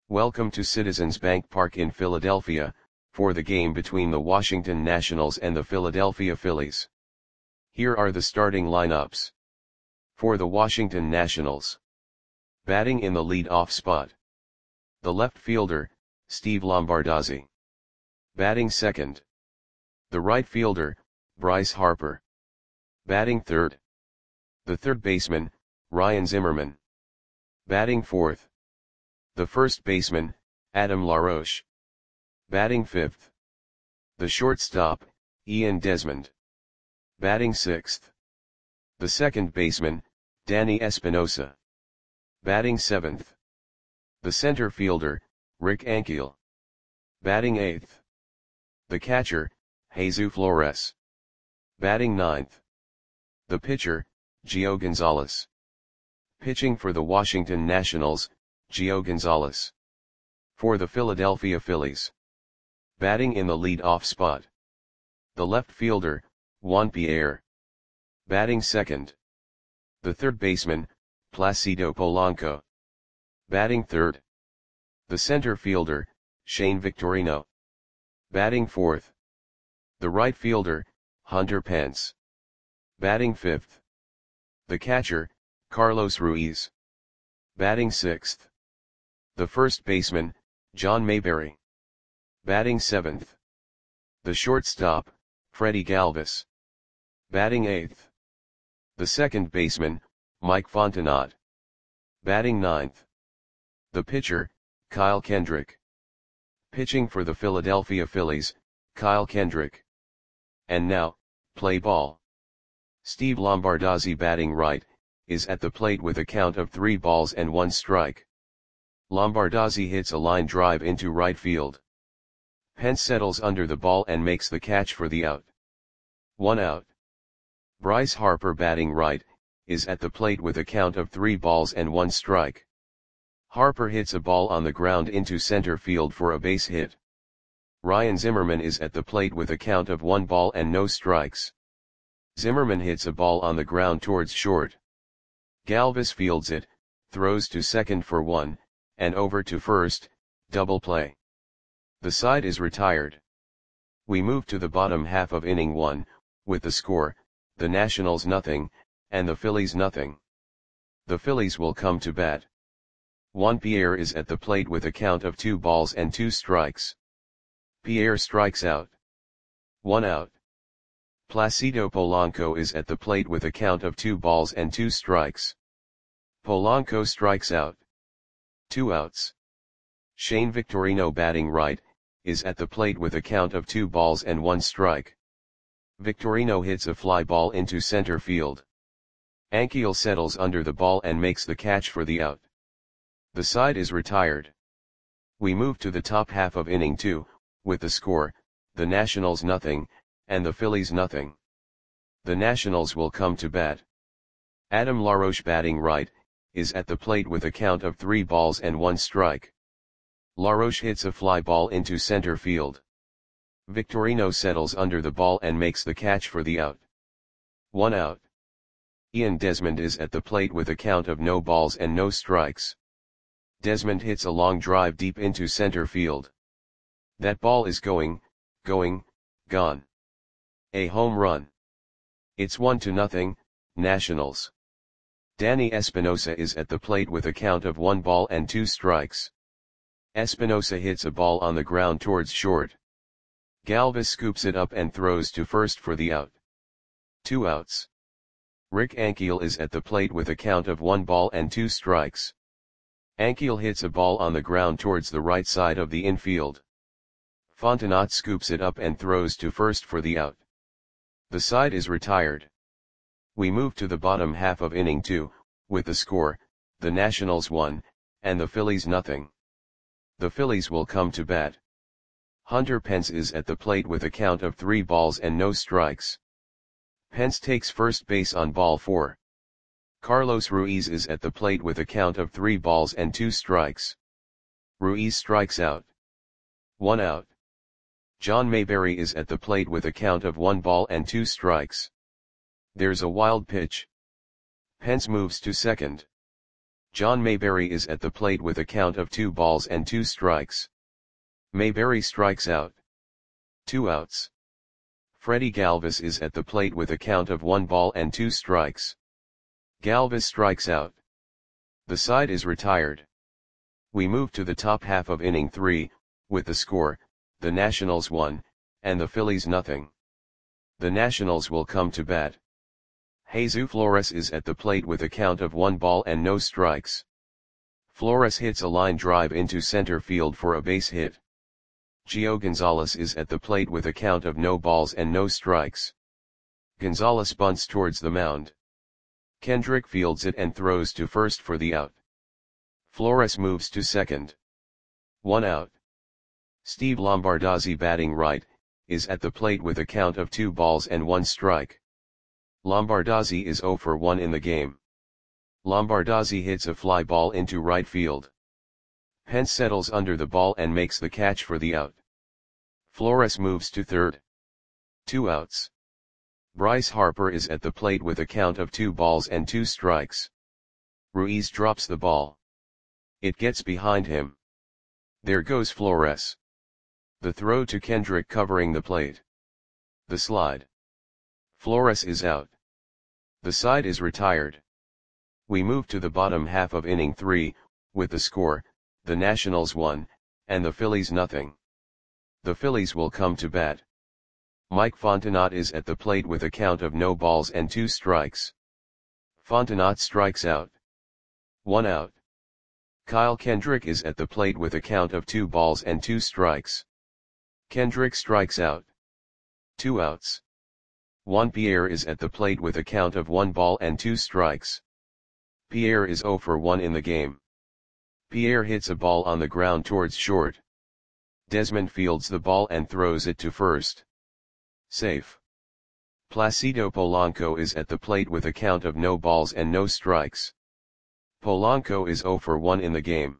Welcome to Citizens Bank Park in Philadelphia, for the game between the Washington Nationals and the Philadelphia Phillies. Here are the starting lineups. For the Washington Nationals. Batting in the lead-off spot. The left fielder, Steve Lombardozzi. Batting second. The right fielder, Bryce Harper. Batting third. The third baseman, Ryan Zimmerman. Batting fourth. The first baseman, Adam LaRoche. Batting fifth. The shortstop, Ian Desmond. Batting sixth. The second baseman, Danny Espinosa. Batting seventh. The center fielder, Rick Ankiel. Batting eighth. The catcher, Jesus Flores. Batting ninth. The pitcher, Gio Gonzalez. Pitching for the Washington Nationals, Gio Gonzalez. For the Philadelphia Phillies. Batting in the lead-off spot. The left fielder, Juan Pierre. Batting second. The third baseman, Placido Polanco. Batting third. The center fielder, Shane Victorino. Batting fourth. The right fielder, Hunter Pence. Batting fifth. The catcher, Carlos Ruiz. Batting sixth. The first baseman, John Mayberry. Batting seventh. The shortstop, Freddie Galvis. Batting eighth. The second baseman, Mike Fontenot. Batting ninth. The pitcher, Kyle Kendrick. Pitching for the Philadelphia Phillies, Kyle Kendrick. And now, play ball. Steve Lombardozzi, batting right, is at the plate with a count of 3 balls and 1 strike. Lombardozzi hits a line drive into right field. Pence settles under the ball and makes the catch for the out. 1 out. Bryce Harper, batting right, is at the plate with a count of 3 balls and 1 strike. Harper hits a ball on the ground into center field for a base hit. Ryan Zimmerman is at the plate with a count of 1 ball and no strikes. Zimmerman hits a ball on the ground towards short. Galvis fields it, throws to second for 1, and over to first, double play. The side is retired. We move to the bottom half of inning 1, with the score, the Nationals nothing, and the Phillies nothing. The Phillies will come to bat. Juan Pierre is at the plate with a count of 2 balls and 2 strikes. Pierre strikes out. 1 out. Placido Polanco is at the plate with a count of 2 balls and 2 strikes. Polanco strikes out. 2 outs. Shane Victorino, batting right, is at the plate with a count of 2 balls and 1 strike. Victorino hits a fly ball into center field. Ankiel settles under the ball and makes the catch for the out. The side is retired. We move to the top half of inning 2, with the score, the Nationals nothing, and the Phillies nothing. The Nationals will come to bat. Adam LaRoche, batting right, is at the plate with a count of 3 balls and 1 strike. LaRoche hits a fly ball into center field. Victorino settles under the ball and makes the catch for the out. 1 out. Ian Desmond is at the plate with a count of no balls and no strikes. Desmond hits a long drive deep into center field. That ball is gone. A home run. It's 1-0, Nationals. Danny Espinosa is at the plate with a count of 1 ball and 2 strikes. Espinosa hits a ball on the ground towards short. Galvis scoops it up and throws to first for the out. 2 outs. Rick Ankiel is at the plate with a count of 1 ball and 2 strikes. Ankiel hits a ball on the ground towards the right side of the infield. Fontenot scoops it up and throws to first for the out. The side is retired. We move to the bottom half of inning 2, with the score, the Nationals 1, and the Phillies nothing. The Phillies will come to bat. Hunter Pence is at the plate with a count of 3 balls and no strikes. Pence takes first base on ball 4. Carlos Ruiz is at the plate with a count of 3 balls and 2 strikes. Ruiz strikes out. 1 out. John Mayberry is at the plate with a count of 1 ball and 2 strikes. There's a wild pitch. Pence moves to second. John Mayberry is at the plate with a count of 2 balls and 2 strikes. Mayberry strikes out. 2 outs. Freddie Galvis is at the plate with a count of 1 ball and 2 strikes. Galvis strikes out. The side is retired. We move to the top half of inning 3, with the score, the Nationals 1, and the Phillies nothing. The Nationals will come to bat. Jesus Flores is at the plate with a count of 1 ball and no strikes. Flores hits a line drive into center field for a base hit. Gio Gonzalez is at the plate with a count of no balls and no strikes. Gonzalez bunts towards the mound. Kendrick fields it and throws to first for the out. Flores moves to second. 1 out. Steve Lombardozzi, batting right, is at the plate with a count of 2 balls and 1 strike. Lombardozzi is 0 for 1 in the game. Lombardozzi hits a fly ball into right field. Pence settles under the ball and makes the catch for the out. Flores moves to third. 2 outs. Bryce Harper is at the plate with a count of 2 balls and 2 strikes. Ruiz drops the ball. It gets behind him. There goes Flores. The throw to Kendrick covering the plate. The slide. Flores is out. The side is retired. We move to the bottom half of inning 3, with the score, the Nationals 1, and the Phillies nothing. The Phillies will come to bat. Mike Fontenot is at the plate with a count of no balls and 2 strikes. Fontenot strikes out. 1 out. Kyle Kendrick is at the plate with a count of 2 balls and 2 strikes. Kendrick strikes out. 2 outs. Juan Pierre is at the plate with a count of 1 ball and 2 strikes. Pierre is 0 for 1 in the game. Pierre hits a ball on the ground towards short. Desmond fields the ball and throws it to first. Safe. Placido Polanco is at the plate with a count of no balls and no strikes. Polanco is 0 for 1 in the game.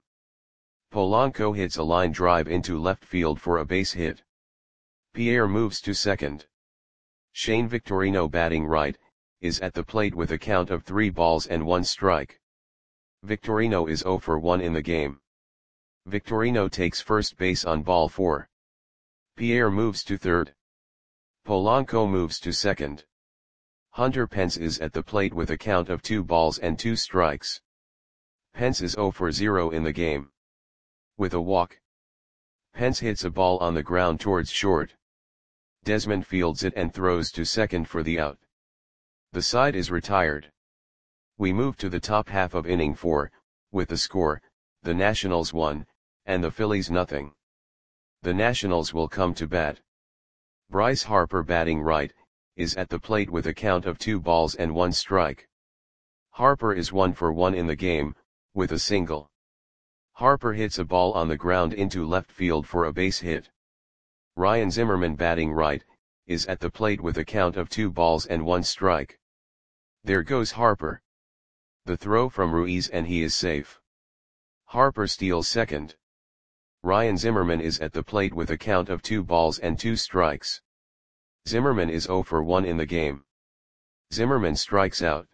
Polanco hits a line drive into left field for a base hit. Pierre moves to second. Shane Victorino, batting right, is at the plate with a count of 3 balls and 1 strike. Victorino is 0 for 1 in the game. Victorino takes first base on ball 4. Pierre moves to third. Polanco moves to second. Hunter Pence is at the plate with a count of 2 balls and 2 strikes. Pence is 0 for 0 in the game. With a walk. Pence hits a ball on the ground towards short. Desmond fields it and throws to second for the out. The side is retired. We move to the top half of inning 4, with the score, the Nationals 1, and the Phillies nothing. The Nationals will come to bat. Bryce Harper, batting right, is at the plate with a count of 2 balls and 1 strike. Harper is 1 for 1 in the game, with a single. Harper hits a ball on the ground into left field for a base hit. Ryan Zimmerman, batting right, is at the plate with a count of 2 balls and 1 strike. There goes Harper. The throw from Ruiz and he is safe. Harper steals second. Ryan Zimmerman is at the plate with a count of 2 balls and 2 strikes. Zimmerman is 0 for 1 in the game. Zimmerman strikes out.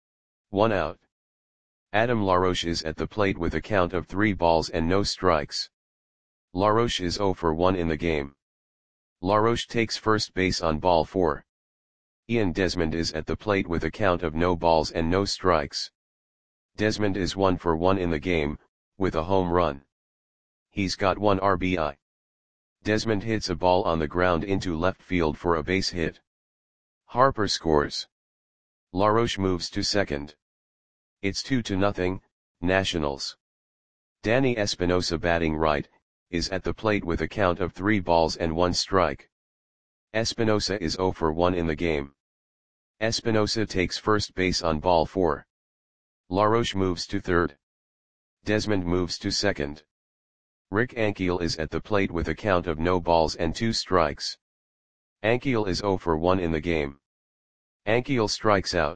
1 out. Adam LaRoche is at the plate with a count of 3 balls and no strikes. LaRoche is 0 for 1 in the game. LaRoche takes first base on ball 4. Ian Desmond is at the plate with a count of no balls and no strikes. Desmond is 1 for 1 in the game, with a home run. He's got 1 RBI. Desmond hits a ball on the ground into left field for a base hit. Harper scores. LaRoche moves to second. It's 2-0, Nationals. Danny Espinosa, batting right, is at the plate with a count of 3 balls and 1 strike. Espinosa is 0 for 1 in the game. Espinosa takes first base on ball 4. LaRoche moves to third. Desmond moves to second. Rick Ankiel is at the plate with a count of no balls and 2 strikes. Ankiel is 0 for 1 in the game. Ankiel strikes out.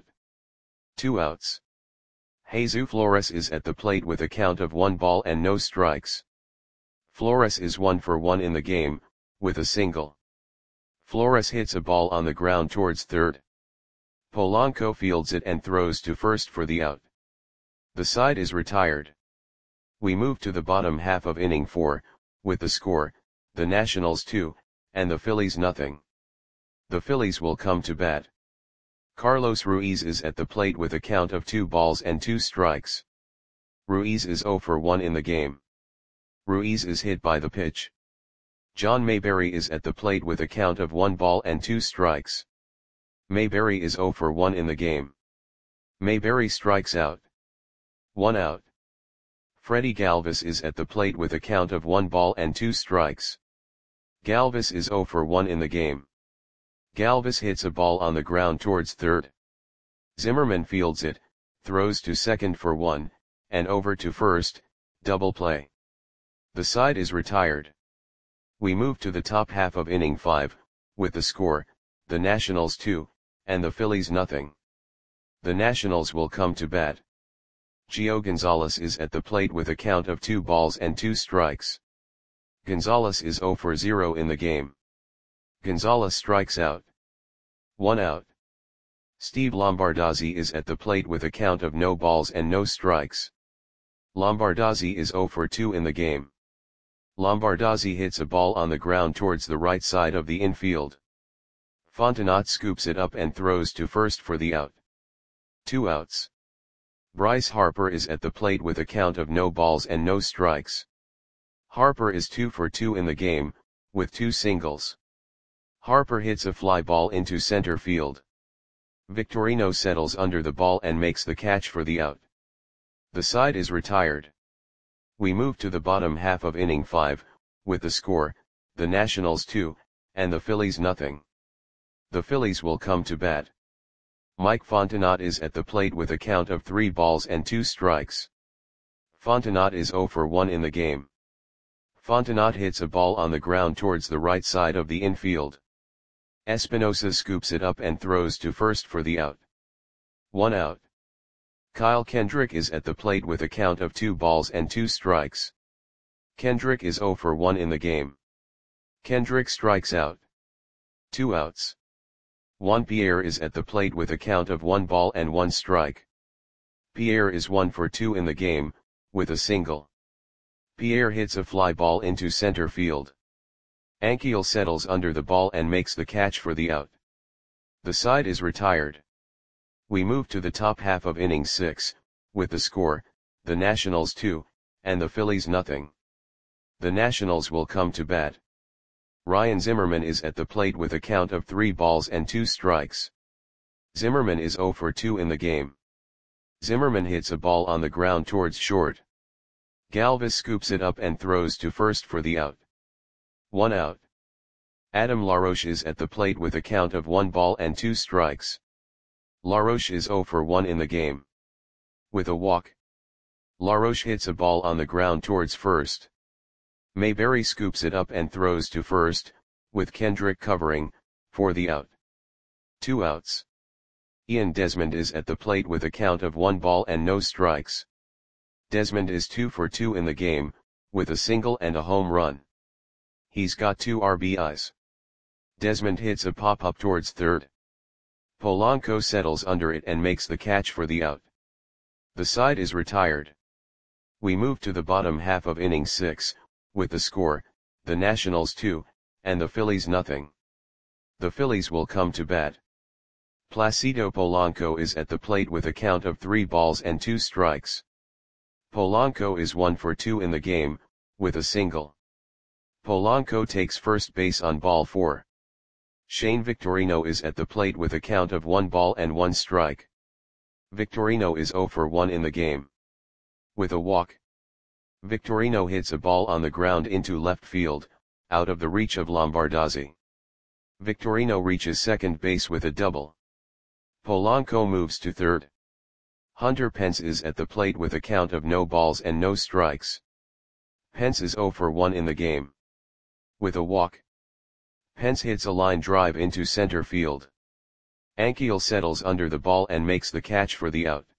2 outs. Jesus Flores is at the plate with a count of 1 ball and no strikes. Flores is 1 for 1 in the game, with a single. Flores hits a ball on the ground towards third. Polanco fields it and throws to first for the out. The side is retired. We move to the bottom half of inning 4, with the score, the Nationals 2, and the Phillies nothing. The Phillies will come to bat. Carlos Ruiz is at the plate with a count of 2 balls and 2 strikes. Ruiz is 0 for 1 in the game. Ruiz is hit by the pitch. John Mayberry is at the plate with a count of 1 ball and 2 strikes. Mayberry is 0 for 1 in the game. Mayberry strikes out. 1 out. Freddie Galvis is at the plate with a count of 1 ball and 2 strikes. Galvis is 0 for 1 in the game. Galvis hits a ball on the ground towards third. Zimmerman fields it, throws to second for 1, and over to first, double play. The side is retired. We move to the top half of inning 5, with the score, the Nationals 2, and the Phillies nothing. The Nationals will come to bat. Gio Gonzalez is at the plate with a count of 2 balls and 2 strikes. Gonzalez is 0 for 0 in the game. Gonzalez strikes out. 1 out. Steve Lombardozzi is at the plate with a count of no balls and no strikes. Lombardozzi is 0 for 2 in the game. Lombardozzi hits a ball on the ground towards the right side of the infield. Fontenot scoops it up and throws to first for the out. 2 outs. Bryce Harper is at the plate with a count of no balls and no strikes. Harper is 2 for 2 in the game, with 2 singles. Harper hits a fly ball into center field. Victorino settles under the ball and makes the catch for the out. The side is retired. We move to the bottom half of inning 5, with the score, the Nationals 2, and the Phillies nothing. The Phillies will come to bat. Mike Fontenot is at the plate with a count of 3 balls and 2 strikes. Fontenot is 0 for 1 in the game. Fontenot hits a ball on the ground towards the right side of the infield. Espinosa scoops it up and throws to first for the out. 1 out. Kyle Kendrick is at the plate with a count of 2 balls and 2 strikes. Kendrick is 0 for 1 in the game. Kendrick strikes out. 2 outs. Juan Pierre is at the plate with a count of 1 ball and 1 strike. Pierre is 1 for 2 in the game, with a single. Pierre hits a fly ball into center field. Ankiel settles under the ball and makes the catch for the out. The side is retired. We move to the top half of inning 6, with the score, the Nationals 2, and the Phillies nothing. The Nationals will come to bat. Ryan Zimmerman is at the plate with a count of 3 balls and 2 strikes. Zimmerman is 0 for 2 in the game. Zimmerman hits a ball on the ground towards short. Galvis scoops it up and throws to first for the out. 1 out. Adam LaRoche is at the plate with a count of 1 ball and 2 strikes. LaRoche is 0 for 1 in the game. With a walk. LaRoche hits a ball on the ground towards first. Mayberry scoops it up and throws to first, with Kendrick covering, for the out. 2 outs. Ian Desmond is at the plate with a count of 1 ball and no strikes. Desmond is 2 for 2 in the game, with a single and a home run. He's got 2 RBIs. Desmond hits a pop-up towards third. Polanco settles under it and makes the catch for the out. The side is retired. We move to the bottom half of inning 6, with the score, the Nationals 2, and the Phillies nothing. The Phillies will come to bat. Placido Polanco is at the plate with a count of 3 balls and 2 strikes. Polanco is 1 for 2 in the game, with a single. Polanco takes first base on ball 4. Shane Victorino is at the plate with a count of 1 ball and 1 strike. Victorino is 0 for 1 in the game. With a walk. Victorino hits a ball on the ground into left field, out of the reach of Lombardozzi. Victorino reaches second base with a double. Polanco moves to third. Hunter Pence is at the plate with a count of no balls and no strikes. Pence is 0 for 1 in the game. With a walk. Pence hits a line drive into center field. Ankiel settles under the ball and makes the catch for the out.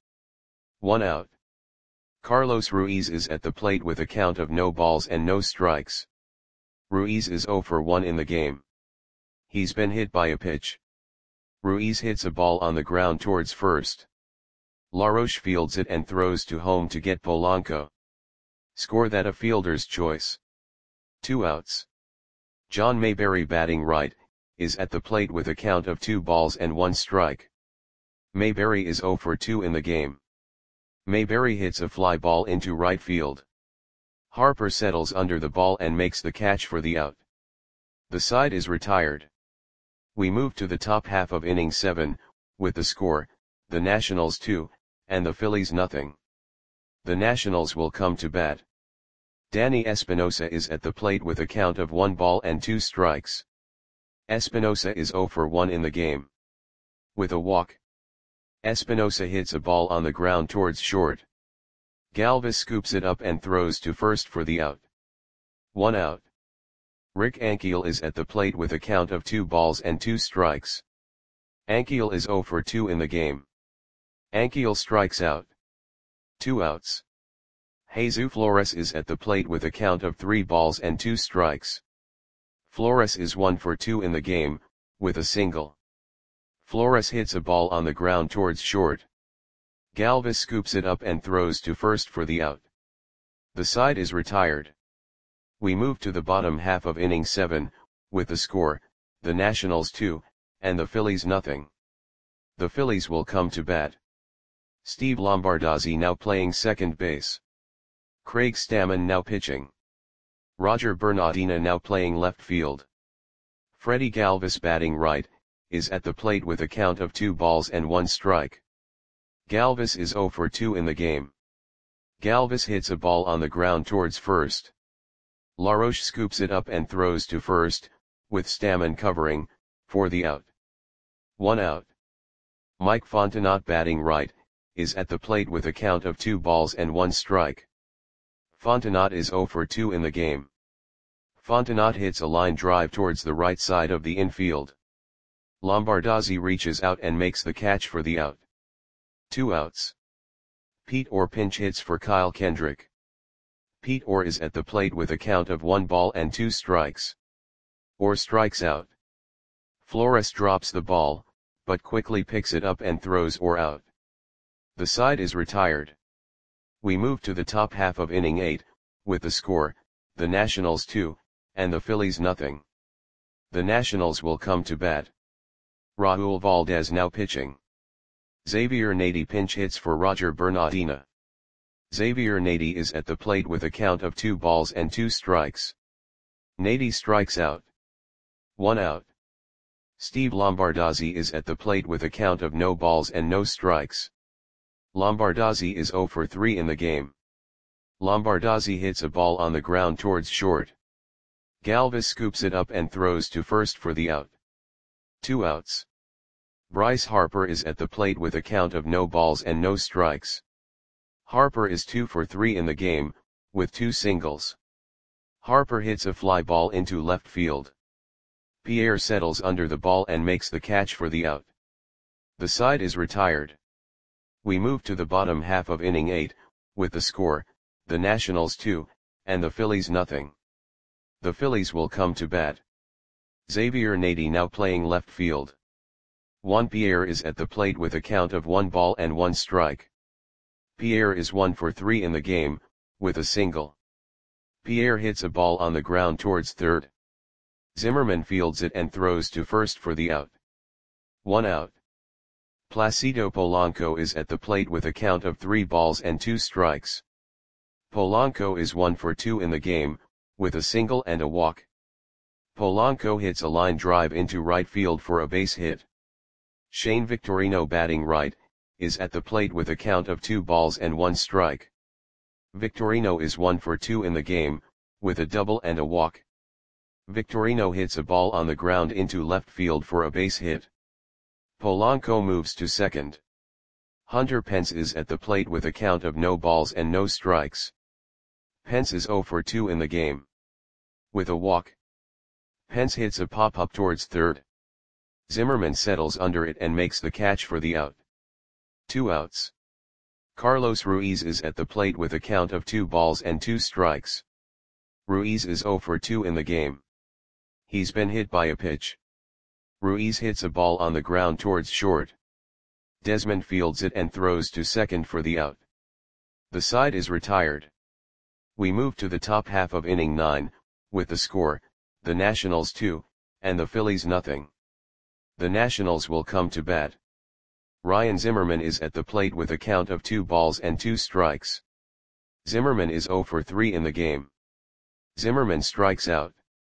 1 out. Carlos Ruiz is at the plate with a count of no balls and no strikes. Ruiz is 0 for 1 in the game. He's been hit by a pitch. Ruiz hits a ball on the ground towards first. LaRoche fields it and throws to home to get Polanco. Score that a fielder's choice. 2 outs. John Mayberry batting right, is at the plate with a count of 2 balls and 1 strike. Mayberry is 0 for 2 in the game. Mayberry hits a fly ball into right field. Harper settles under the ball and makes the catch for the out. The side is retired. We move to the top half of inning 7, with the score, the Nationals 2, and the Phillies nothing. The Nationals will come to bat. Danny Espinosa is at the plate with a count of 1 ball and 2 strikes. Espinosa is 0 for 1 in the game. With a walk, Espinosa hits a ball on the ground towards short. Galvis scoops it up and throws to first for the out. 1 out. Rick Ankiel is at the plate with a count of 2 balls and 2 strikes. Ankiel is 0 for 2 in the game. Ankiel strikes out. 2 outs. Jesus Flores is at the plate with a count of 3 balls and 2 strikes. Flores is 1 for 2 in the game, with a single. Flores hits a ball on the ground towards short. Galvis scoops it up and throws to first for the out. The side is retired. We move to the bottom half of inning 7, with the score, the Nationals 2, and the Phillies nothing. The Phillies will come to bat. Steve Lombardozzi now playing second base. Craig Stammen now pitching. Roger Bernardina now playing left field. Freddie Galvis batting right, is at the plate with a count of 2 balls and 1 strike. Galvis is 0 for 2 in the game. Galvis hits a ball on the ground towards first. LaRoche scoops it up and throws to first, with Stammen covering, for the out. 1 out. Mike Fontenot batting right, is at the plate with a count of 2 balls and 1 strike. Fontenot is 0 for 2 in the game. Fontenot hits a line drive towards the right side of the infield. Lombardozzi reaches out and makes the catch for the out. 2 outs. Pete Orr pinch hits for Kyle Kendrick. Pete Orr is at the plate with a count of 1 ball and 2 strikes. Orr strikes out. Flores drops the ball, but quickly picks it up and throws Orr out. The side is retired. We move to the top half of inning 8, with the score, the Nationals 2, and the Phillies nothing. The Nationals will come to bat. Raul Valdez now pitching. Xavier Nady pinch hits for Roger Bernardina. Xavier Nady is at the plate with a count of 2 balls and 2 strikes. Nady strikes out. 1 out. Steve Lombardozzi is at the plate with a count of no balls and no strikes. Lombardozzi is 0 for 3 in the game. Lombardozzi hits a ball on the ground towards short. Galvis scoops it up and throws to first for the out. 2 outs. Bryce Harper is at the plate with a count of no balls and no strikes. Harper is 2 for 3 in the game, with 2 singles. Harper hits a fly ball into left field. Pierre settles under the ball and makes the catch for the out. The side is retired. We move to the bottom half of inning 8, with the score, the Nationals 2, and the Phillies nothing. The Phillies will come to bat. Xavier Nady now playing left field. Juan Pierre is at the plate with a count of 1 ball and 1 strike. Pierre is 1 for 3 in the game, with a single. Pierre hits a ball on the ground towards third. Zimmerman fields it and throws to first for the out. 1 out. Placido Polanco is at the plate with a count of 3 balls and 2 strikes. Polanco is 1 for 2 in the game, with a single and a walk. Polanco hits a line drive into right field for a base hit. Shane Victorino batting right, is at the plate with a count of 2 balls and 1 strike. Victorino is 1 for 2 in the game, with a double and a walk. Victorino hits a ball on the ground into left field for a base hit. Polanco moves to second. Hunter Pence is at the plate with a count of no balls and no strikes. Pence is 0 for 2 in the game. With a walk, Pence hits a pop-up towards third. Zimmerman settles under it and makes the catch for the out. 2 outs. Carlos Ruiz is at the plate with a count of 2 balls and 2 strikes. Ruiz is 0 for 2 in the game. He's been hit by a pitch. Ruiz hits a ball on the ground towards short. Desmond fields it and throws to second for the out. The side is retired. We move to the top half of inning 9, with the score, the Nationals 2, and the Phillies nothing. The Nationals will come to bat. Ryan Zimmerman is at the plate with a count of 2 balls and 2 strikes. Zimmerman is 0 for 3 in the game. Zimmerman strikes out.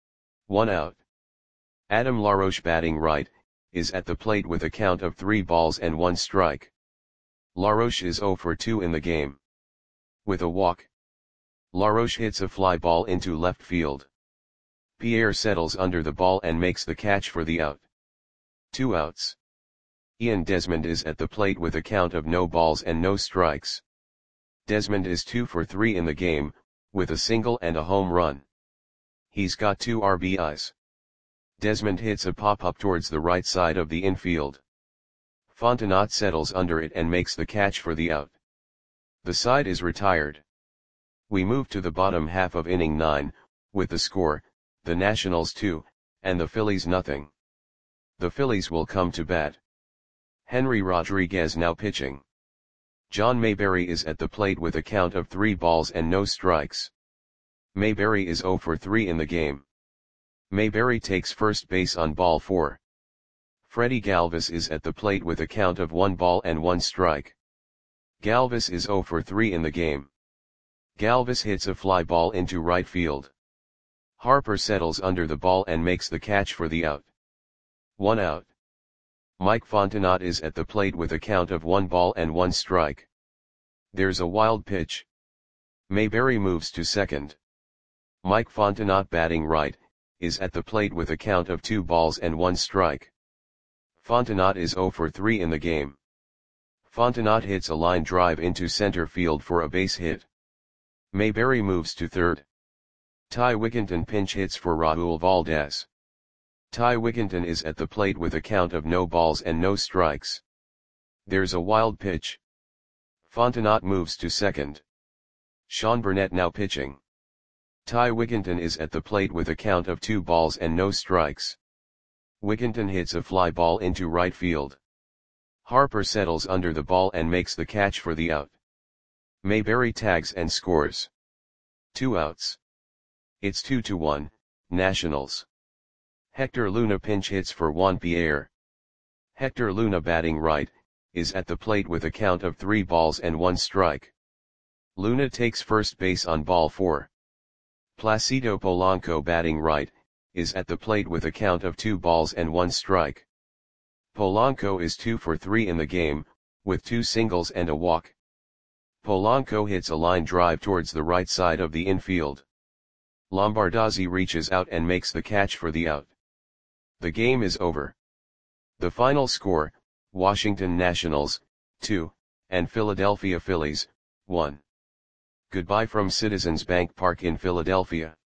1 out. Adam LaRoche batting right, is at the plate with a count of 3 balls and 1 strike. LaRoche is 0 for 2 in the game. With a walk, LaRoche hits a fly ball into left field. Pierre settles under the ball and makes the catch for the out. 2 outs. Ian Desmond is at the plate with a count of no balls and no strikes. Desmond is 2 for 3 in the game, with a single and a home run. He's got 2 RBIs. Desmond hits a pop-up towards the right side of the infield. Fontenot settles under it and makes the catch for the out. The side is retired. We move to the bottom half of inning 9, with the score, the Nationals 2, and the Phillies nothing. The Phillies will come to bat. Henry Rodriguez now pitching. John Mayberry is at the plate with a count of 3 balls and no strikes. Mayberry is 0 for 3 in the game. Mayberry takes first base on ball 4. Freddie Galvis is at the plate with a count of 1 ball and 1 strike. Galvis is 0 for 3 in the game. Galvis hits a fly ball into right field. Harper settles under the ball and makes the catch for the out. 1 out. Mike Fontenot is at the plate with a count of 1 ball and 1 strike. There's a wild pitch. Mayberry moves to second. Mike Fontenot batting right, is at the plate with a count of 2 balls and 1 strike. Fontenot is 0 for 3 in the game. Fontenot hits a line drive into center field for a base hit. Mayberry moves to third. Ty Wickenton pinch hits for Raul Valdez. Ty Wickenton is at the plate with a count of no balls and no strikes. There's a wild pitch. Fontenot moves to second. Sean Burnett now pitching. Ty Wickenton is at the plate with a count of 2 balls and no strikes. Wickenton hits a fly ball into right field. Harper settles under the ball and makes the catch for the out. Mayberry tags and scores. 2 outs. It's 2-1, Nationals. Hector Luna pinch hits for Juan Pierre. Hector Luna batting right, is at the plate with a count of 3 balls and 1 strike. Luna takes first base on ball 4. Placido Polanco batting right, is at the plate with a count of 2 balls and 1 strike. Polanco is 2 for 3 in the game, with 2 singles and a walk. Polanco hits a line drive towards the right side of the infield. Lombardozzi reaches out and makes the catch for the out. The game is over. The final score, Washington Nationals, 2, and Philadelphia Phillies, 1. Goodbye from Citizens Bank Park in Philadelphia.